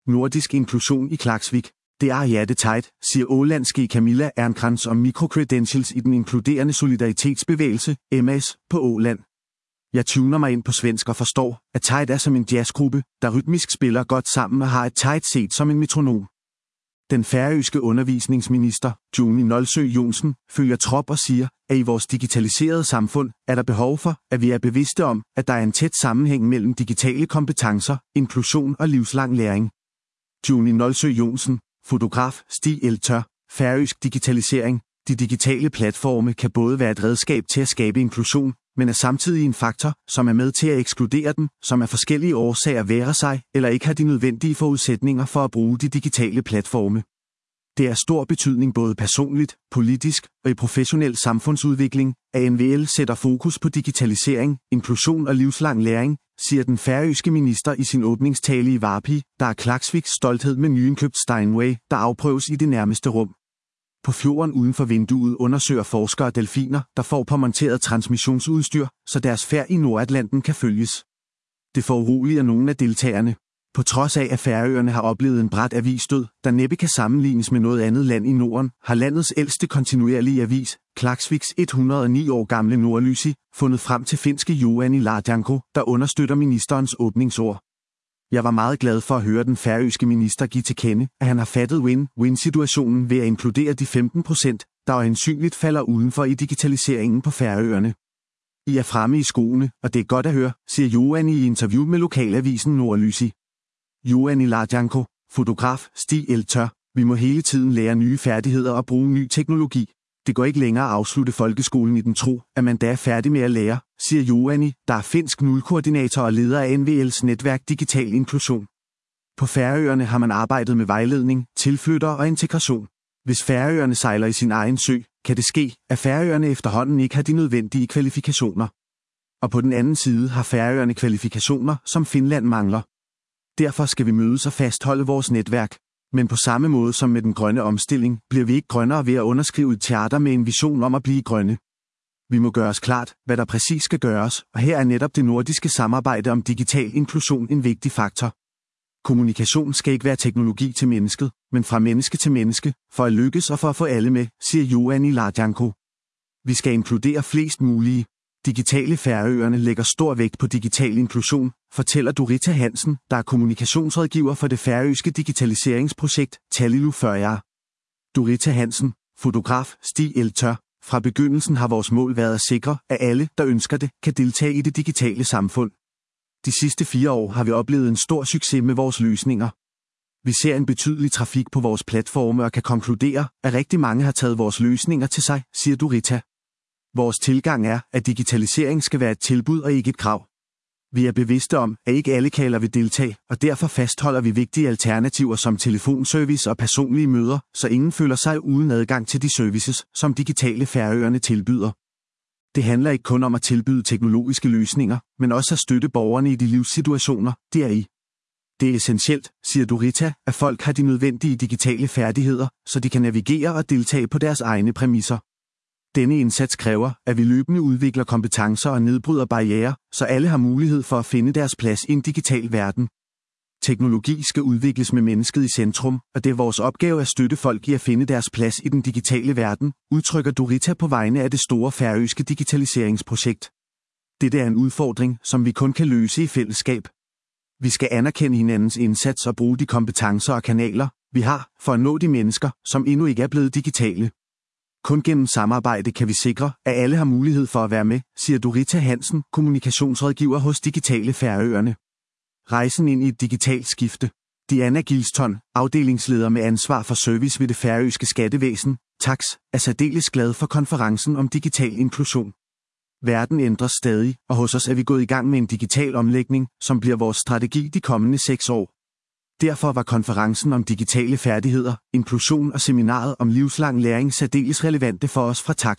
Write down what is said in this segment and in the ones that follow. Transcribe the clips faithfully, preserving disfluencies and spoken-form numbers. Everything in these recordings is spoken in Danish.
Nordisk inklusion i Klaksvík. Det er hjertetejt, siger ålandske Camilla Ernkrans om microcredentials i den inkluderende solidaritetsbevægelse, M A S, på Åland. Jeg tuner mig ind på svensk og forstår, at Tide er som en jazzgruppe, der rytmisk spiller godt sammen og har et Tide set som en metronom. Den færøske undervisningsminister, Joni Nolsø Jonsen, følger trop og siger, at i vores digitaliserede samfund er der behov for, at vi er bevidste om, at der er en tæt sammenhæng mellem digitale kompetencer, inklusion og livslang læring. Joni Nolsø Jonsen, fotograf, Stig Eltør, færøsk digitalisering. De digitale platforme kan både være et redskab til at skabe inklusion, men er samtidig en faktor, som er med til at ekskludere den, som af forskellige årsager værer sig eller ikke har de nødvendige forudsætninger for at bruge de digitale platforme. Det er stor betydning både personligt, politisk og i professionel samfundsudvikling, at N V L sætter fokus på digitalisering, inklusion og livslang læring, siger den færøske minister i sin åbningstale i Varpi, der er Klaksvíks stolthed med nyindkøbt Steinway, der afprøves i det nærmeste rum. På fjorden uden for vinduet undersøger forskere delfiner, der får påmonteret transmissionsudstyr, så deres færd i Nordatlanten kan følges. Det foruroliger nogle af deltagerne. På trods af, at Færøerne har oplevet en brat avisdød, der næppe kan sammenlignes med noget andet land i Norden, har landets ældste kontinuerlige avis, Klaksvíks et hundrede og ni år gamle Nordlysi, fundet frem til finske Juhani Laarjanko, der understøtter ministerens åbningsord. Jeg var meget glad for at høre den færøske minister give til kende, at han har fattet win-win-situationen ved at inkludere de femten procent, der øjensynligt falder udenfor i digitaliseringen på Færøerne. I er fremme i skoene, og det er godt at høre, siger Juhani i interview med lokalavisen Nordlysi. Juhani Laarjanko, fotograf, Stig Eltør. Vi må hele tiden lære nye færdigheder og bruge ny teknologi. Det går ikke længere at afslutte folkeskolen i den tro, at man da er færdig med at lære, siger Juhani, der er finsk nulkoordinator og leder af N V L's netværk Digital Inklusion. På Færøerne har man arbejdet med vejledning, tilflytter og integration. Hvis Færøerne sejler i sin egen sø, kan det ske, at Færøerne efterhånden ikke har de nødvendige kvalifikationer. Og på den anden side har Færøerne kvalifikationer, som Finland mangler. Derfor skal vi mødes og fastholde vores netværk. Men på samme måde som med den grønne omstilling, bliver vi ikke grønnere ved at underskrive et charter med en vision om at blive grønne. Vi må gøre os klart, hvad der præcis skal gøres, og her er netop det nordiske samarbejde om digital inklusion en vigtig faktor. Kommunikation skal ikke være teknologi til mennesket, men fra menneske til menneske, for at lykkes og for at få alle med, siger Juhani Laarjanko. Vi skal inkludere flest mulige. Digitale Færøerne lægger stor vægt på digital inklusion, fortæller Dorita Hansen, der er kommunikationsrådgiver for det færøske digitaliseringsprojekt Tallilu Føroyar. Dorita Hansen, fotograf, Stig Eltør. Fra begyndelsen har vores mål været at sikre, at alle, der ønsker det, kan deltage i det digitale samfund. De sidste fire år har vi oplevet en stor succes med vores løsninger. Vi ser en betydelig trafik på vores platforme og kan konkludere, at rigtig mange har taget vores løsninger til sig, siger Dorita. Vores tilgang er, at digitalisering skal være et tilbud og ikke et krav. Vi er bevidste om, at ikke alle kalder vil deltage, og derfor fastholder vi vigtige alternativer som telefonservice og personlige møder, så ingen føler sig uden adgang til de services, som digitale Færøerne tilbyder. Det handler ikke kun om at tilbyde teknologiske løsninger, men også at støtte borgerne i de livssituationer, de er i. Det er essentielt, siger Dorita, at folk har de nødvendige digitale færdigheder, så de kan navigere og deltage på deres egne præmisser. Denne indsats kræver, at vi løbende udvikler kompetencer og nedbryder barrierer, så alle har mulighed for at finde deres plads i en digital verden. Teknologi skal udvikles med mennesket i centrum, og det er vores opgave at støtte folk i at finde deres plads i den digitale verden, udtrykker Dorita på vegne af det store færøske digitaliseringsprojekt. Dette er en udfordring, som vi kun kan løse i fællesskab. Vi skal anerkende hinandens indsats og bruge de kompetencer og kanaler, vi har, for at nå de mennesker, som endnu ikke er blevet digitale. Kun gennem samarbejde kan vi sikre, at alle har mulighed for at være med, siger Dorita Hansen, kommunikationsrådgiver hos Digitale Færøerne. Rejsen ind i et digitalt skifte. Diana Gilston, afdelingsleder med ansvar for service ved det færøske skattevæsen, Tax, er særdeles glad for konferencen om digital inklusion. Verden ændres stadig, og hos os er vi gået i gang med en digital omlægning, som bliver vores strategi de kommende seks år. Derfor var konferencen om digitale færdigheder, inklusion og seminaret om livslang læring særdeles relevante for os fra Tax.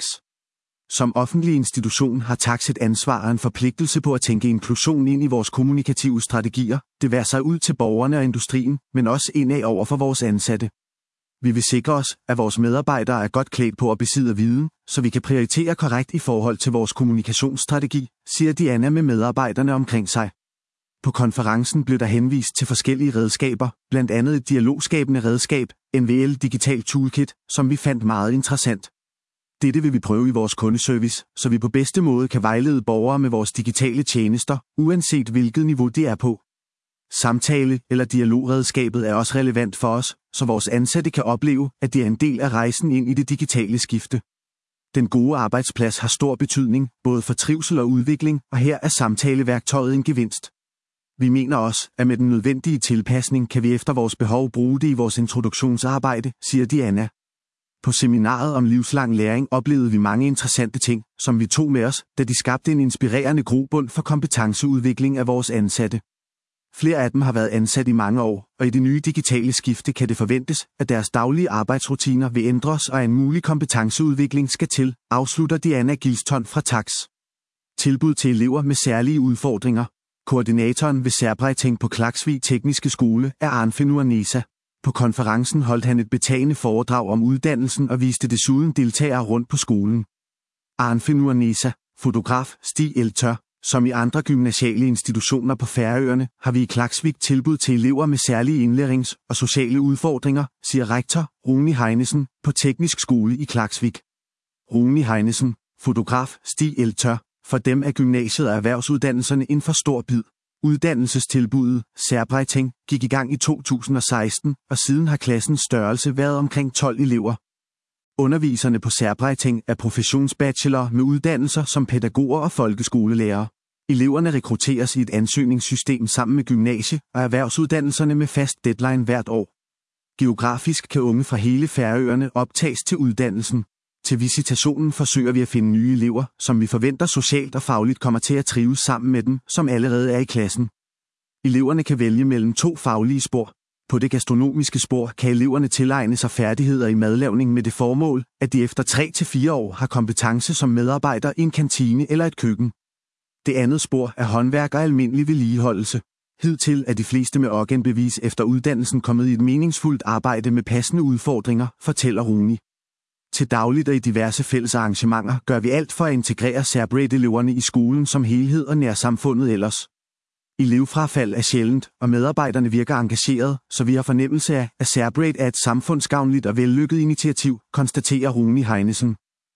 Som offentlig institution har Tax et ansvar og en forpligtelse på at tænke inklusion ind i vores kommunikative strategier, det være sig ud til borgerne og industrien, men også indad over for vores ansatte. Vi vil sikre os, at vores medarbejdere er godt klædt på at besidde viden, så vi kan prioritere korrekt i forhold til vores kommunikationsstrategi, siger Diana med medarbejderne omkring sig. På konferencen blev der henvist til forskellige redskaber, blandt andet et dialogskabende redskab, N V L Digital Toolkit, som vi fandt meget interessant. Dette vil vi prøve i vores kundeservice, så vi på bedste måde kan vejlede borgere med vores digitale tjenester, uanset hvilket niveau det er på. Samtale- eller dialogredskabet er også relevant for os, så vores ansatte kan opleve, at det er en del af rejsen ind i det digitale skifte. Den gode arbejdsplads har stor betydning, både for trivsel og udvikling, og her er samtaleværktøjet en gevinst. Vi mener også, at med den nødvendige tilpasning kan vi efter vores behov bruge det i vores introduktionsarbejde, siger Diana. På seminaret om livslang læring oplevede vi mange interessante ting, som vi tog med os, da de skabte en inspirerende grobund for kompetenceudvikling af vores ansatte. Flere af dem har været ansat i mange år, og i det nye digitale skifte kan det forventes, at deres daglige arbejdsrutiner vil ændres og en mulig kompetenceudvikling skal til, afslutter Diana Gilston fra Tax. Tilbud til elever med særlige udfordringer. Koordinatoren ved Særbreiting på Klaksvik Tekniske Skole er Arnfinnur Nesa. På konferencen holdt han et betagende foredrag om uddannelsen og viste desuden deltagere rundt på skolen. Arnfinnur Nesa, fotograf, Stig Eltør. Som i andre gymnasiale institutioner på Færøerne, har vi i Klaksvik tilbud til elever med særlige indlærings- og sociale udfordringer, siger rektor Runi Heinesen på Teknisk Skole i Klaksvik. Runi Heinesen, fotograf, Stig Eltør. For dem er gymnasiet og erhvervsuddannelserne en for stor bid. Uddannelsestilbuddet, Særbreiting, gik i gang i to tusind og seksten, og siden har klassens størrelse været omkring tolv elever. Underviserne på Særbreiting er professionsbachelor med uddannelser som pædagoger og folkeskolelærere. Eleverne rekrutteres i et ansøgningssystem sammen med gymnasie- og erhvervsuddannelserne med fast deadline hvert år. Geografisk kan unge fra hele Færøerne optages til uddannelsen. Til visitationen forsøger vi at finde nye elever, som vi forventer socialt og fagligt kommer til at trives sammen med dem, som allerede er i klassen. Eleverne kan vælge mellem to faglige spor. På det gastronomiske spor kan eleverne tilegne sig færdigheder i madlavning med det formål, at de efter tre til fire år har kompetence som medarbejder i en kantine eller et køkken. Det andet spor er håndværk og almindelig vedligeholdelse. Hidtil er de fleste med organbevis efter uddannelsen kommet i et meningsfuldt arbejde med passende udfordringer, fortæller Runi. Til dagligt og i diverse fælles arrangementer gør vi alt for at integrere Særbreiting-eleverne i skolen som helhed og nærsamfundet ellers. Elevfrafald er sjældent, og medarbejderne virker engageret, så vi har fornemmelse af, at Særbreiting er et samfundsgavnligt og vellykket initiativ, konstaterer Runi Heinesen.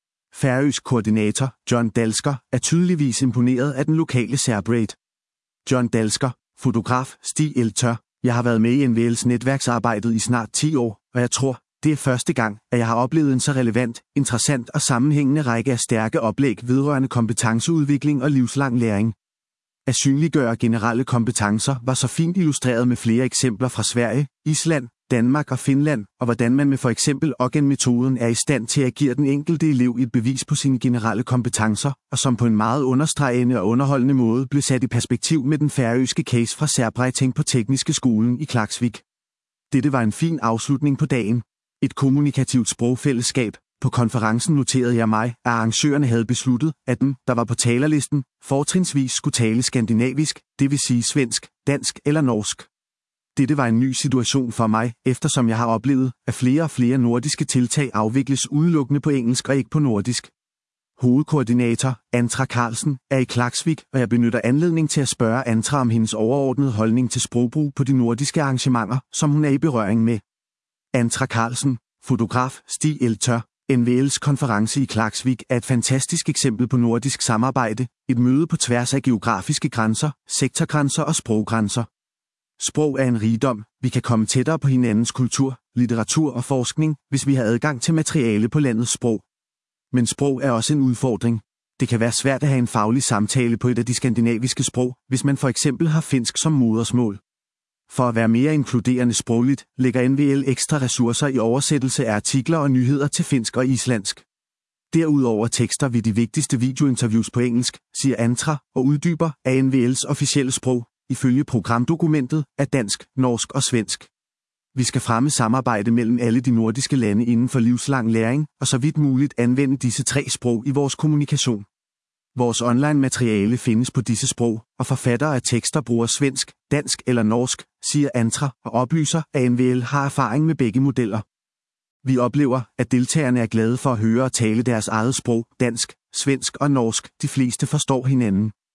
Færøsk koordinator, John Dalsker, er tydeligvis imponeret af den lokale Særbreiting. John Dalsker, fotograf, Stig Eltør. Jeg har været med i N V L's netværksarbejdet i snart ti år, og jeg tror, det er første gang, at jeg har oplevet en så relevant, interessant og sammenhængende række af stærke oplæg vedrørende kompetenceudvikling og livslang læring. At synliggøre generelle kompetencer var så fint illustreret med flere eksempler fra Sverige, Island, Danmark og Finland, og hvordan man med for eksempel organ-metoden er i stand til at give den enkelte elev et bevis på sine generelle kompetencer, og som på en meget understregende og underholdende måde blev sat i perspektiv med den færøske case fra Særbreiting på Tekniske Skolen i Klaksvik. Dette var en fin afslutning på dagen. Et kommunikativt sprogfællesskab. På konferencen noterede jeg mig, at arrangørerne havde besluttet, at dem, der var på talerlisten, fortrinsvis skulle tale skandinavisk, det vil sige svensk, dansk eller norsk. Dette var en ny situation for mig, eftersom jeg har oplevet, at flere og flere nordiske tiltag afvikles udelukkende på engelsk og ikke på nordisk. Hovedkoordinator, Antra Carlsen, er i Klaksvik, og jeg benytter anledning til at spørge Antra om hendes overordnede holdning til sprogbrug på de nordiske arrangementer, som hun er i berøring med. Antra Carlsen, fotograf, Stig Eltør. N V L's konference i Klaksvik er et fantastisk eksempel på nordisk samarbejde, et møde på tværs af geografiske grænser, sektorgrænser og sproggrænser. Sprog er en rigdom, vi kan komme tættere på hinandens kultur, litteratur og forskning, hvis vi har adgang til materiale på landets sprog. Men sprog er også en udfordring. Det kan være svært at have en faglig samtale på et af de skandinaviske sprog, hvis man for eksempel har finsk som modersmål. For at være mere inkluderende sprogligt, lægger N V L ekstra ressourcer i oversættelse af artikler og nyheder til finsk og islandsk. Derudover tekster vi de vigtigste videointerviews på engelsk, siger Antra og uddyber, at N V L's officielle sprog, ifølge programdokumentet, er dansk, norsk og svensk. Vi skal fremme samarbejde mellem alle de nordiske lande inden for livslang læring, og så vidt muligt anvende disse tre sprog i vores kommunikation. Vores online-materiale findes på disse sprog, og forfattere af tekster bruger svensk, dansk eller norsk, siger Antra og oplyser, at N V L har erfaring med begge modeller. Vi oplever, at deltagerne er glade for at høre og tale deres eget sprog, dansk, svensk og norsk. De fleste forstår hinanden.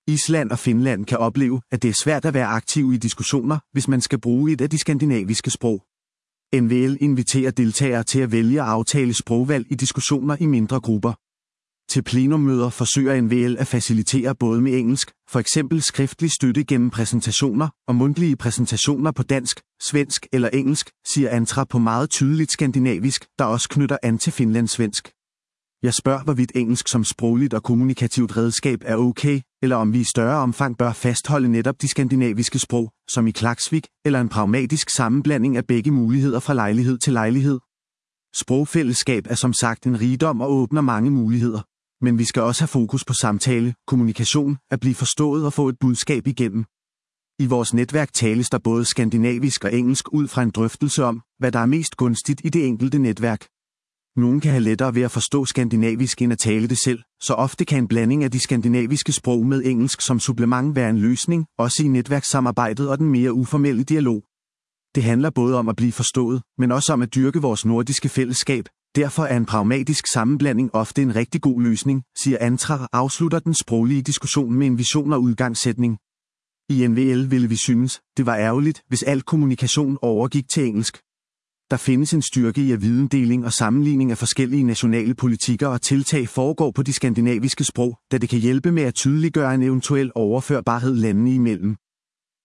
Island og Finland kan opleve, at det er svært at være aktiv i diskussioner, hvis man skal bruge et af de skandinaviske sprog. N V L inviterer deltagere til at vælge at aftale sprogvalg i diskussioner i mindre grupper. Til plenummøder forsøger N V L at facilitere både med engelsk, for eksempel skriftlig støtte gennem præsentationer og mundtlige præsentationer på dansk, svensk eller engelsk, siger Antra på meget tydeligt skandinavisk, der også knytter an til finlandssvensk. Jeg spørger, hvorvidt engelsk som sprogligt og kommunikativt redskab er okay, eller om vi i større omfang bør fastholde netop de skandinaviske sprog, som i Klaksvik, eller en pragmatisk sammenblanding af begge muligheder fra lejlighed til lejlighed. Sprogfællesskab er som sagt en rigdom og åbner mange muligheder. Men vi skal også have fokus på samtale, kommunikation, at blive forstået og få et budskab igennem. I vores netværk tales der både skandinavisk og engelsk ud fra en drøftelse om, hvad der er mest gunstigt i det enkelte netværk. Nogen kan have lettere ved at forstå skandinavisk end at tale det selv, så ofte kan en blanding af de skandinaviske sprog med engelsk som supplement være en løsning, også i netværkssamarbejdet og den mere uformelle dialog. Det handler både om at blive forstået, men også om at dyrke vores nordiske fællesskab. Derfor er en pragmatisk sammenblanding ofte en rigtig god løsning, siger Antra og afslutter den sproglige diskussion med en vision og udgangssætning. I N V L ville vi synes, det var ærgerligt, hvis al kommunikation overgik til engelsk. Der findes en styrke i at videndeling og sammenligning af forskellige nationale politikker og tiltag foregår på de skandinaviske sprog, da det kan hjælpe med at tydeliggøre en eventuel overførbarhed landene imellem.